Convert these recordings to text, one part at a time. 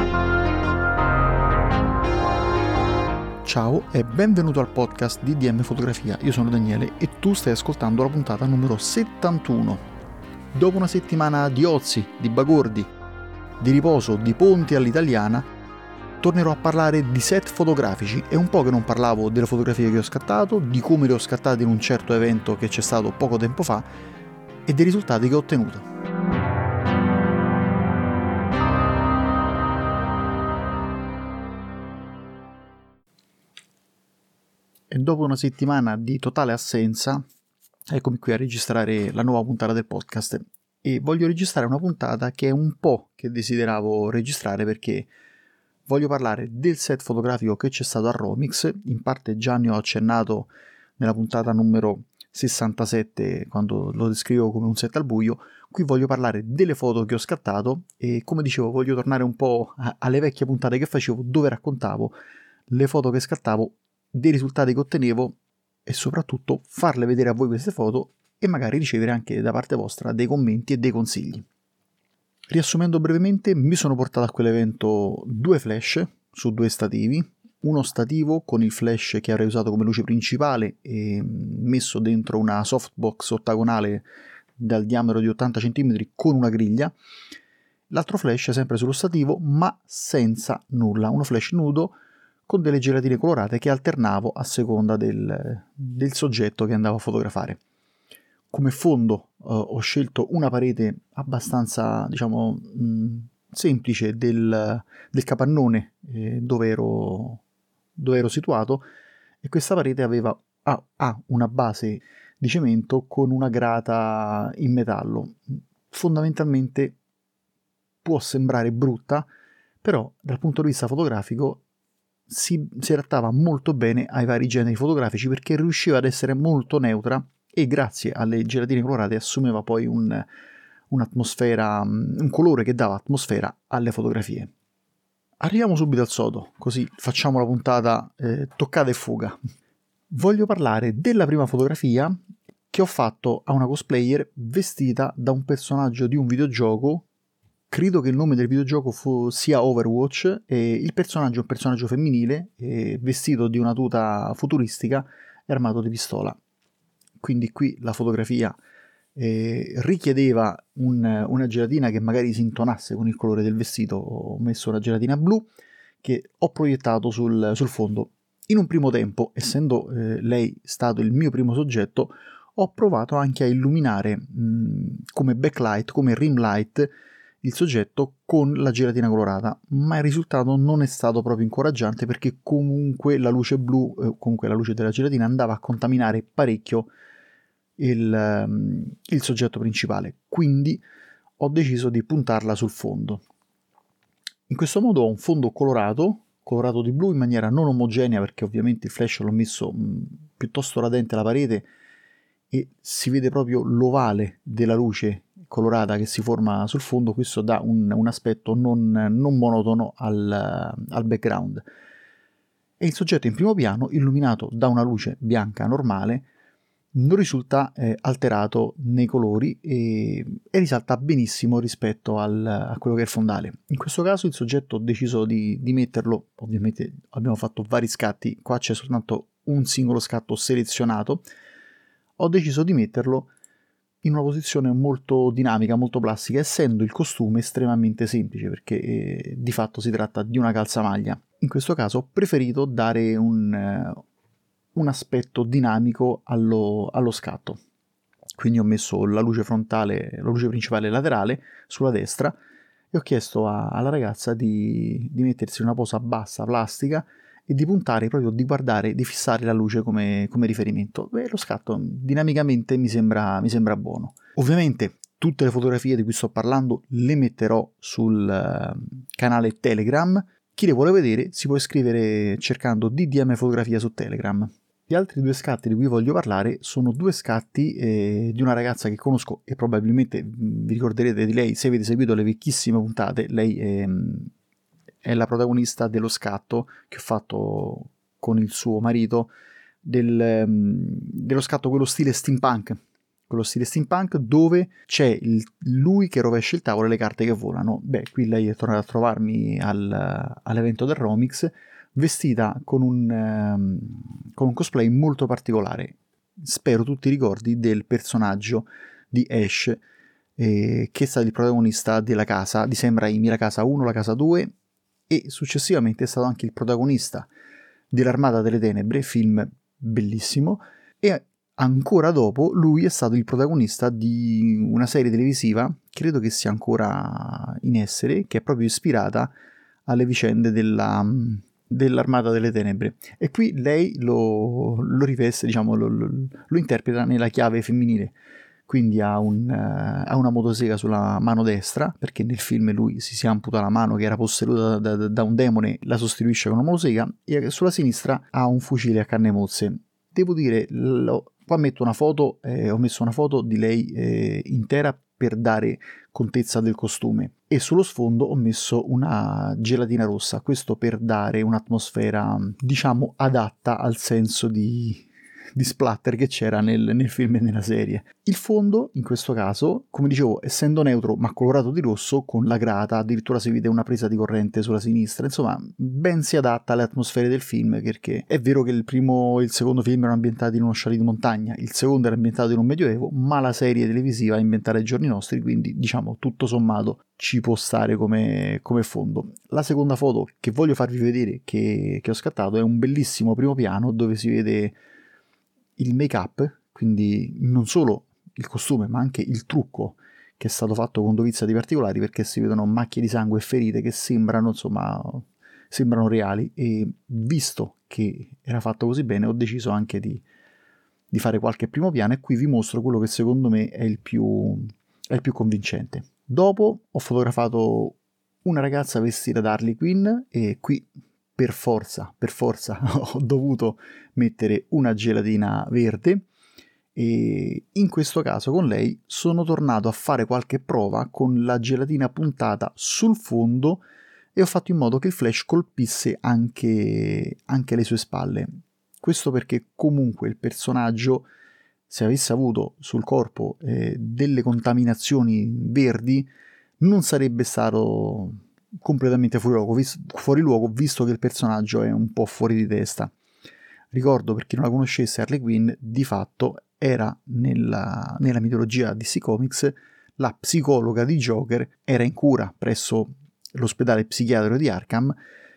Ciao e benvenuto al podcast di DDM Fotografia, io sono Daniele e tu stai ascoltando la puntata numero 71. Dopo una settimana di ozi, di bagordi, di riposo, di ponti all'italiana, tornerò a parlare di set fotografici. È un po' che non parlavo delle fotografie che ho scattato, di come le ho scattate in un certo evento che c'è stato poco tempo fa e dei risultati che ho ottenuto. E dopo una settimana di totale assenza, eccomi qui a registrare la nuova puntata del podcast. E voglio registrare una puntata che è un po' che desideravo registrare perché voglio parlare del set fotografico che c'è stato a Romix. In parte già ne ho accennato nella puntata numero 67 quando lo descrivo come un set al buio. Qui voglio parlare delle foto che ho scattato e, come dicevo, voglio tornare un po' alle vecchie puntate che facevo dove raccontavo le foto che scattavo, dei risultati che ottenevo e soprattutto farle vedere a voi queste foto e magari ricevere anche da parte vostra dei commenti e dei consigli. Riassumendo brevemente, mi sono portato a quell'evento 2 flash su 2 stativi, uno stativo con il flash che avrei usato come luce principale e messo dentro una softbox ottagonale dal diametro di 80 cm con una griglia, l'altro flash sempre sullo stativo ma senza nulla, uno flash nudo con delle gelatine colorate che alternavo a seconda del soggetto che andavo a fotografare. Come fondo ho scelto una parete abbastanza, semplice del capannone dove ero situato, e questa parete ha una base di cemento con una grata in metallo. Fondamentalmente può sembrare brutta, però dal punto di vista fotografico si adattava molto bene ai vari generi fotografici perché riusciva ad essere molto neutra e grazie alle gelatine colorate assumeva poi un'atmosfera, un colore che dava atmosfera alle fotografie. Arriviamo subito al sodo, così facciamo la puntata toccata e fuga. Voglio parlare della prima fotografia che ho fatto a una cosplayer vestita da un personaggio di un videogioco. Credo che il nome del videogioco sia Overwatch e il personaggio è un personaggio femminile vestito di una tuta futuristica e armato di pistola. Quindi qui la fotografia richiedeva una gelatina che magari si intonasse con il colore del vestito. Ho messo una gelatina blu che ho proiettato sul fondo. In un primo tempo, essendo lei stato il mio primo soggetto, ho provato anche a illuminare come backlight, come rim light, il soggetto con la gelatina colorata, ma il risultato non è stato proprio incoraggiante perché comunque la luce blu, comunque la luce della gelatina andava a contaminare parecchio il soggetto principale, quindi ho deciso di puntarla sul fondo. In questo modo ho un fondo colorato di blu in maniera non omogenea perché ovviamente il flash l'ho messo piuttosto radente alla parete e si vede proprio l'ovale della luce colorata che si forma sul fondo. Questo dà un aspetto non monotono al background. E il soggetto in primo piano, illuminato da una luce bianca normale, non risulta alterato nei colori e risalta benissimo rispetto a quello che è il fondale. In questo caso il soggetto ho deciso di metterlo, ovviamente abbiamo fatto vari scatti, qua c'è soltanto un singolo scatto selezionato, ho deciso di metterlo in una posizione molto dinamica, molto plastica, essendo il costume estremamente semplice perché di fatto si tratta di una calzamaglia. In questo caso ho preferito dare un aspetto dinamico allo scatto. Quindi ho messo la luce frontale, la luce principale laterale sulla destra e ho chiesto alla ragazza di mettersi una posa bassa, plastica, e di puntare, proprio di guardare, di fissare la luce come riferimento. Lo scatto dinamicamente mi sembra buono. Ovviamente tutte le fotografie di cui sto parlando le metterò sul canale Telegram. Chi le vuole vedere si può iscrivere cercando DDM Fotografia su Telegram. Gli altri 2 scatti di cui voglio parlare sono 2 scatti di una ragazza che conosco e probabilmente vi ricorderete di lei se avete seguito le vecchissime puntate. Lei è la protagonista dello scatto che ho fatto con il suo marito dello scatto quello stile steampunk, quello stile steampunk, dove c'è lui che rovescia il tavolo e le carte che volano. Beh, qui lei è tornata a trovarmi all'evento del Romix, vestita con un cosplay molto particolare. Spero tu ti ricordi del personaggio di Ash, che è stato il protagonista della casa di Sam Raimi, la casa 1, la casa 2, e successivamente è stato anche il protagonista dell'Armata delle Tenebre, film bellissimo, e ancora dopo lui è stato il protagonista di una serie televisiva, credo che sia ancora in essere, che è proprio ispirata alle vicende dell'Armata delle Tenebre, e qui lei lo riveste, diciamo, lo interpreta nella chiave femminile, quindi ha una motosega sulla mano destra, perché nel film lui si amputa la mano che era posseduta da un demone, la sostituisce con una motosega, e sulla sinistra ha un fucile a canne mozze. Devo dire, qua metto una foto, ho messo una foto di lei intera per dare contezza del costume, e sullo sfondo ho messo una gelatina rossa, questo per dare un'atmosfera, diciamo, adatta al senso di splatter che c'era nel film e nella serie. Il fondo, in questo caso, come dicevo, essendo neutro ma colorato di rosso, con la grata, addirittura si vede una presa di corrente sulla sinistra, insomma, ben si adatta alle atmosfere del film, perché è vero che il primo e il secondo film erano ambientati in uno sciallo di montagna, il secondo era ambientato in un medioevo, ma la serie televisiva è ambientata ai giorni nostri, quindi, diciamo, tutto sommato ci può stare come fondo. La seconda foto che voglio farvi vedere, che ho scattato, è un bellissimo primo piano dove si vede il make-up, quindi non solo il costume ma anche il trucco che è stato fatto con dovizia di particolari, perché si vedono macchie di sangue e ferite che sembrano reali, e visto che era fatto così bene ho deciso anche di fare qualche primo piano, e qui vi mostro quello che secondo me è il più convincente. Dopo ho fotografato una ragazza vestita da Harley Quinn, e qui per forza ho dovuto mettere una gelatina verde, e in questo caso con lei sono tornato a fare qualche prova con la gelatina puntata sul fondo, e ho fatto in modo che il flash colpisse anche le sue spalle. Questo perché comunque il personaggio, se avesse avuto sul corpo delle contaminazioni verdi, non sarebbe stato completamente fuori luogo, visto che il personaggio è un po' fuori di testa. Ricordo, per chi non la conoscesse, Harley Quinn di fatto era nella mitologia DC Comics la psicologa di Joker, era in cura presso l'ospedale psichiatrico di Arkham,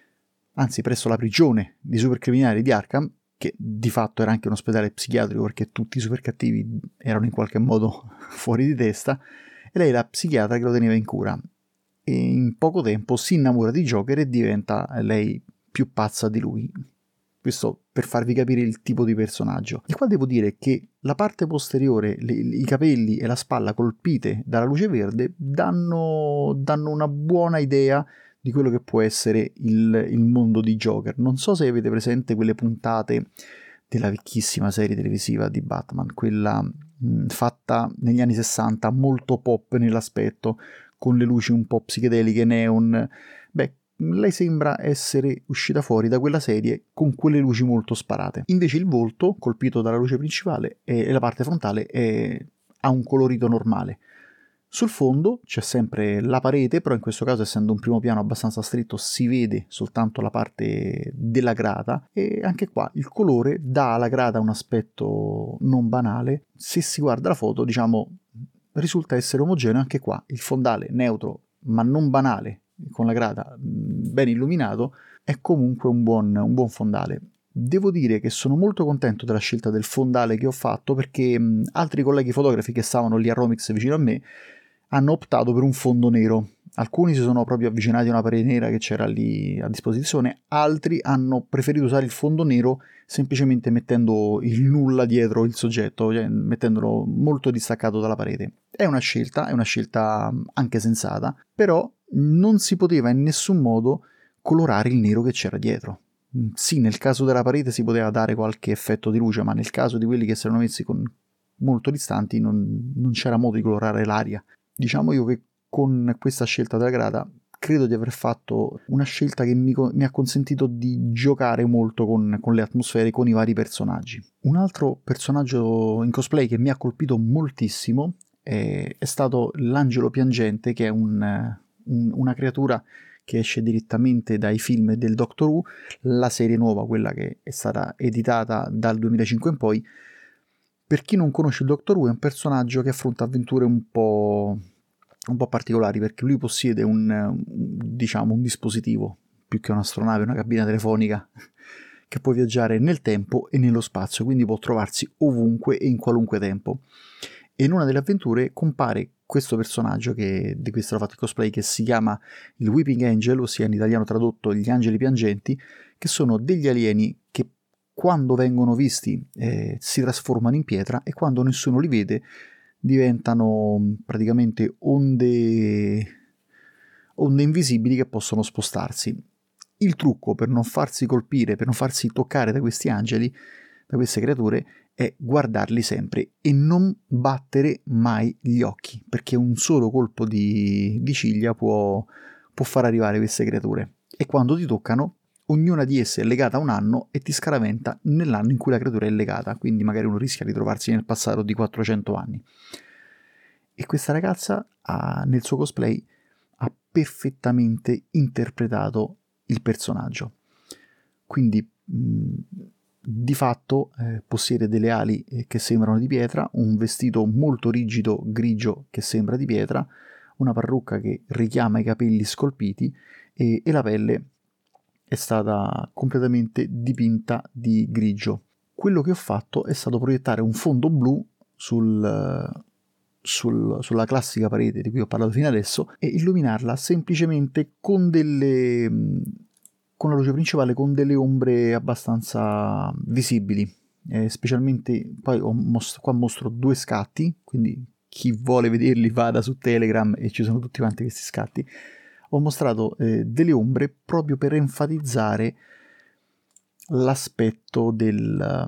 anzi presso la prigione di supercriminali di Arkham, che di fatto era anche un ospedale psichiatrico perché tutti i supercattivi erano in qualche modo fuori di testa, e lei è la psichiatra che lo teneva in cura, e in poco tempo si innamora di Joker e diventa lei più pazza di lui. Questo per farvi capire il tipo di personaggio. E qua devo dire che la parte posteriore, i capelli e la spalla colpite dalla luce verde danno una buona idea di quello che può essere il mondo di Joker. Non so se avete presente quelle puntate della vecchissima serie televisiva di Batman, quella fatta negli anni 60, molto pop nell'aspetto, con le luci un po' psichedeliche, neon. Beh, lei sembra essere uscita fuori da quella serie con quelle luci molto sparate. Invece il volto, colpito dalla luce principale, e la parte frontale ha un colorito normale. Sul fondo c'è sempre la parete, però in questo caso, essendo un primo piano abbastanza stretto, si vede soltanto la parte della grata, e anche qua il colore dà alla grata un aspetto non banale. Se si guarda la foto, diciamo, risulta essere omogeneo anche qua, il fondale neutro ma non banale, con la grata ben illuminato, è comunque un buon fondale. Devo dire che sono molto contento della scelta del fondale che ho fatto, perché altri colleghi fotografi che stavano lì a Romix vicino a me hanno optato per un fondo nero. Alcuni si sono proprio avvicinati a una parete nera che c'era lì a disposizione, altri hanno preferito usare il fondo nero semplicemente mettendo il nulla dietro il soggetto, cioè mettendolo molto distaccato dalla parete. È una scelta anche sensata, però non si poteva in nessun modo colorare il nero che c'era dietro. Sì, nel caso della parete si poteva dare qualche effetto di luce, ma nel caso di quelli che si erano messi molto distanti non c'era modo di colorare l'aria. Diciamo io che con questa scelta della grata credo di aver fatto una scelta che mi ha consentito di giocare molto con le atmosfere, con i vari personaggi. Un altro personaggio in cosplay che mi ha colpito moltissimo è stato l'Angelo Piangente, che è una creatura che esce direttamente dai film del Doctor Who, la serie nuova, quella che è stata editata dal 2005 in poi. Per chi non conosce il Doctor Who, è un personaggio che affronta avventure un po' particolari, perché lui possiede un dispositivo, più che un'astronave, una cabina telefonica, che può viaggiare nel tempo e nello spazio, quindi può trovarsi ovunque e in qualunque tempo. E in una delle avventure compare questo personaggio di cui è stato fatto il cosplay, che si chiama il Weeping Angel, ossia in italiano tradotto gli angeli piangenti, che sono degli alieni che quando vengono visti si trasformano in pietra, e quando nessuno li vede diventano praticamente onde invisibili che possono spostarsi. Il trucco per non farsi colpire, per non farsi toccare da questi angeli, da queste creature, è guardarli sempre e non battere mai gli occhi, perché un solo colpo di ciglia può far arrivare queste creature, e quando ti toccano ognuna di esse è legata a un anno e ti scaraventa nell'anno in cui la creatura è legata, quindi magari uno rischia di trovarsi nel passato di 400 anni. E questa ragazza nel suo cosplay ha perfettamente interpretato il personaggio, quindi di fatto possiede delle ali che sembrano di pietra, un vestito molto rigido grigio che sembra di pietra, una parrucca che richiama i capelli scolpiti, e la pelle è stata completamente dipinta di grigio. Quello che ho fatto è stato proiettare un fondo blu sulla classica parete di cui ho parlato fino adesso e illuminarla semplicemente con la luce principale, con delle ombre abbastanza visibili, specialmente poi qua mostro 2 scatti, quindi chi vuole vederli vada su Telegram e ci sono tutti quanti questi scatti. Ho mostrato delle ombre proprio per enfatizzare l'aspetto della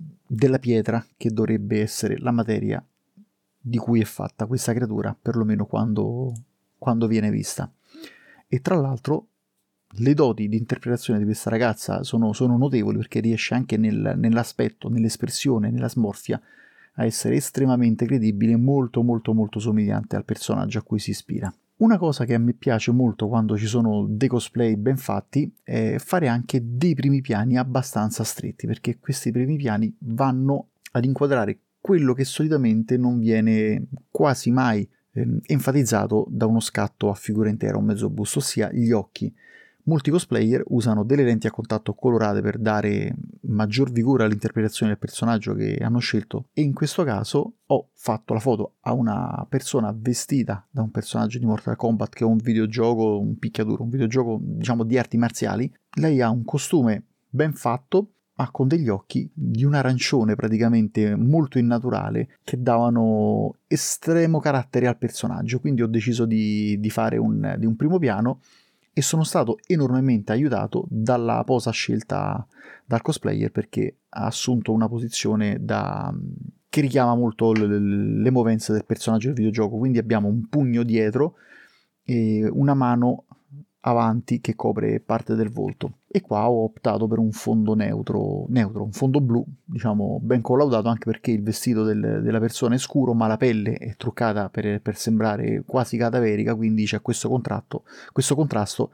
pietra che dovrebbe essere la materia di cui è fatta questa creatura, perlomeno quando viene vista. E tra l'altro le doti di interpretazione di questa ragazza sono notevoli, perché riesce anche nell'aspetto, nell'espressione, nella smorfia a essere estremamente credibile e molto molto molto somigliante al personaggio a cui si ispira. Una cosa che a me piace molto quando ci sono dei cosplay ben fatti è fare anche dei primi piani abbastanza stretti, perché questi primi piani vanno ad inquadrare quello che solitamente non viene quasi mai enfatizzato da uno scatto a figura intera o mezzo busto, ossia gli occhi. Molti cosplayer usano delle lenti a contatto colorate per dare maggior vigore all'interpretazione del personaggio che hanno scelto, e in questo caso ho fatto la foto a una persona vestita da un personaggio di Mortal Kombat, che è un videogioco, un picchiaduro, un videogioco diciamo di arti marziali. Lei ha un costume ben fatto, ma con degli occhi di un arancione praticamente molto innaturale, che davano estremo carattere al personaggio, quindi ho deciso di fare un primo piano, e sono stato enormemente aiutato dalla posa scelta dal cosplayer, perché ha assunto una posizione che richiama molto le movenze del personaggio del videogioco, quindi abbiamo un pugno dietro e una mano avanti che copre parte del volto, e qua ho optato per un fondo neutro, un fondo blu, diciamo ben collaudato, anche perché il vestito della persona è scuro ma la pelle è truccata per sembrare quasi cadaverica, quindi c'è questo contrasto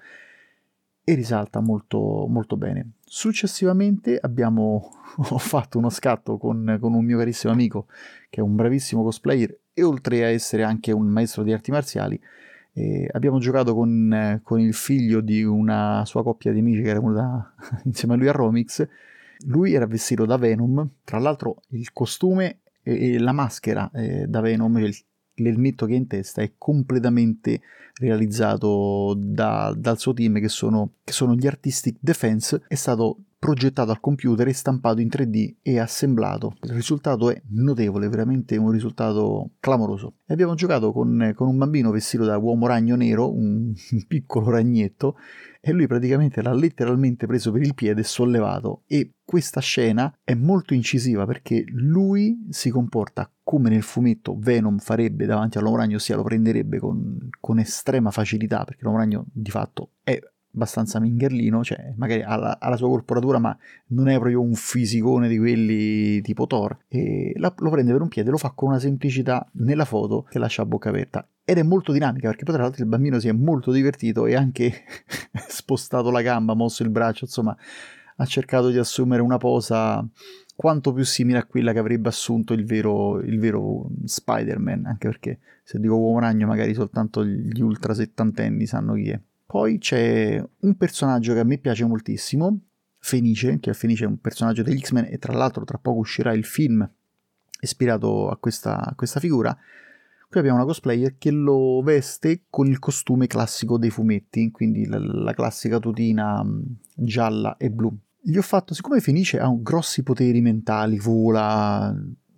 e risalta molto, molto bene. Successivamente ho fatto uno scatto con un mio carissimo amico che è un bravissimo cosplayer e oltre a essere anche un maestro di arti marziali. Abbiamo giocato con il figlio di una sua coppia di amici che era venuta insieme a lui a Romix. Lui era vestito da Venom, tra l'altro il costume e la maschera da Venom, l'elmetto che è in testa, è completamente realizzato dal suo team, che sono gli Artistic Defense. È stato progettato al computer e stampato in 3D e assemblato. Il risultato è notevole, veramente un risultato clamoroso. E abbiamo giocato con un bambino vestito da uomo ragno nero, un piccolo ragnetto, e lui praticamente l'ha letteralmente preso per il piede e sollevato. E questa scena è molto incisiva perché lui si comporta come nel fumetto Venom farebbe davanti all'uomo ragno, ossia lo prenderebbe con estrema facilità, perché l'uomo ragno di fatto è abbastanza mingherlino, cioè magari ha la sua corporatura, ma non è proprio un fisicone di quelli tipo Thor, e lo prende per un piede, lo fa con una semplicità nella foto che lascia a bocca aperta, ed è molto dinamica perché poi tra l'altro il bambino si è molto divertito e anche spostato la gamba, mosso il braccio, insomma ha cercato di assumere una posa quanto più simile a quella che avrebbe assunto il vero Spider-Man, anche perché se dico uomo ragno magari soltanto gli ultra settantenni sanno chi è. Poi c'è un personaggio che a me piace moltissimo, Fenice, che Fenice è un personaggio degli X-Men e tra l'altro tra poco uscirà il film ispirato a questa figura. Qui abbiamo una cosplayer che lo veste con il costume classico dei fumetti, quindi la classica tutina gialla e blu. Gli ho fatto, siccome Fenice ha grossi poteri mentali, vola,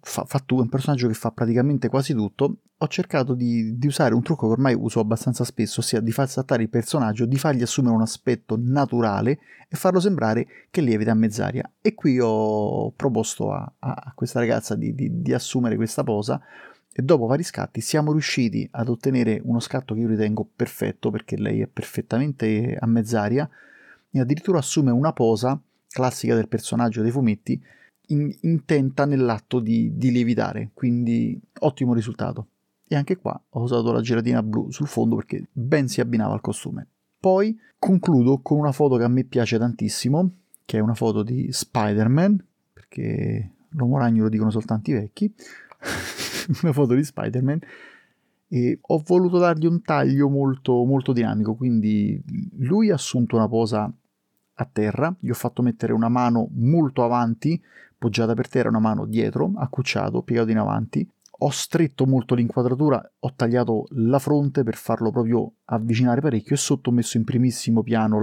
è un personaggio che fa praticamente quasi tutto, ho cercato di usare un trucco che ormai uso abbastanza spesso, ossia di far saltare il personaggio, di fargli assumere un aspetto naturale e farlo sembrare che lievita a mezz'aria. E qui ho proposto a questa ragazza di assumere questa posa e dopo vari scatti siamo riusciti ad ottenere uno scatto che io ritengo perfetto, perché lei è perfettamente a mezz'aria e addirittura assume una posa classica del personaggio dei fumetti intenta nell'atto di lievitare, quindi ottimo risultato. E anche qua ho usato la gelatina blu sul fondo perché ben si abbinava al costume. Poi concludo con una foto che a me piace tantissimo, che è una foto di Spider-Man, perché l'uomo ragno lo dicono soltanto i vecchi, una foto di Spider-Man, e ho voluto dargli un taglio molto, molto dinamico, quindi lui ha assunto una posa a terra, gli ho fatto mettere una mano molto avanti, poggiata per terra, una mano dietro, accucciato, piegato in avanti. Ho stretto molto l'inquadratura, ho tagliato la fronte per farlo proprio avvicinare parecchio e sotto ho messo in primissimo piano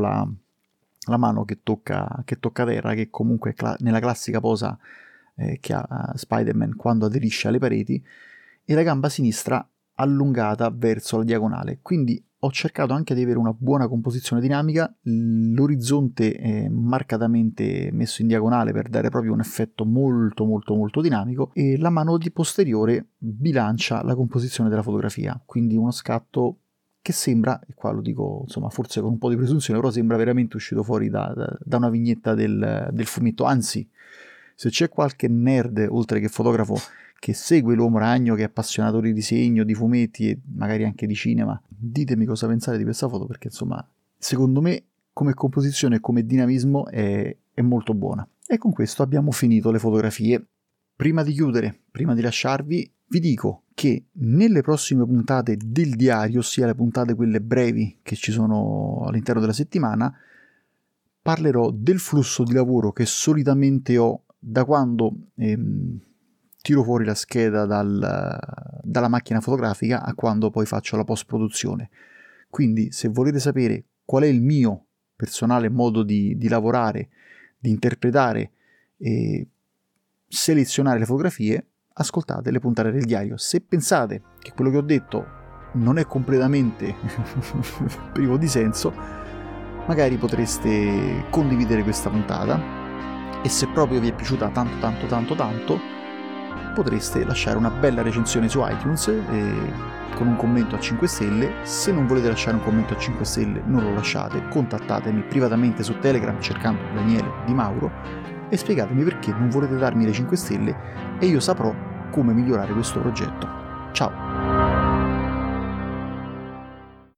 la mano che tocca terra, che comunque è nella classica posa che ha Spider-Man quando aderisce alle pareti, e la gamba sinistra allungata verso la diagonale. Quindi ho cercato anche di avere una buona composizione dinamica, l'orizzonte è marcatamente messo in diagonale per dare proprio un effetto molto molto molto dinamico, e la mano di posteriore bilancia la composizione della fotografia, quindi uno scatto che sembra, e qua lo dico insomma forse con un po' di presunzione, però sembra veramente uscito fuori da una vignetta del fumetto. Anzi, se c'è qualche nerd oltre che fotografo che segue l'uomo ragno, che è appassionato di disegno, di fumetti e magari anche di cinema, ditemi cosa pensate di questa foto, perché insomma secondo me come composizione e come dinamismo è molto buona. E con questo abbiamo finito le fotografie. Prima di chiudere, prima di lasciarvi, vi dico che nelle prossime puntate del diario, ossia le puntate quelle brevi che ci sono all'interno della settimana, parlerò del flusso di lavoro che solitamente ho da quando tiro fuori la scheda dalla macchina fotografica a quando poi faccio la post-produzione. Quindi se volete sapere qual è il mio personale modo di lavorare, di interpretare e selezionare le fotografie, ascoltate le puntate del diario. Se pensate che quello che ho detto non è completamente privo di senso, magari potreste condividere questa puntata, e se proprio vi è piaciuta tanto potreste lasciare una bella recensione su iTunes con un commento a 5 stelle. Se non volete lasciare un commento a 5 stelle non lo lasciate, contattatemi privatamente su Telegram cercando Daniele Di Mauro e spiegatemi perché non volete darmi le 5 stelle e io saprò come migliorare questo progetto. Ciao!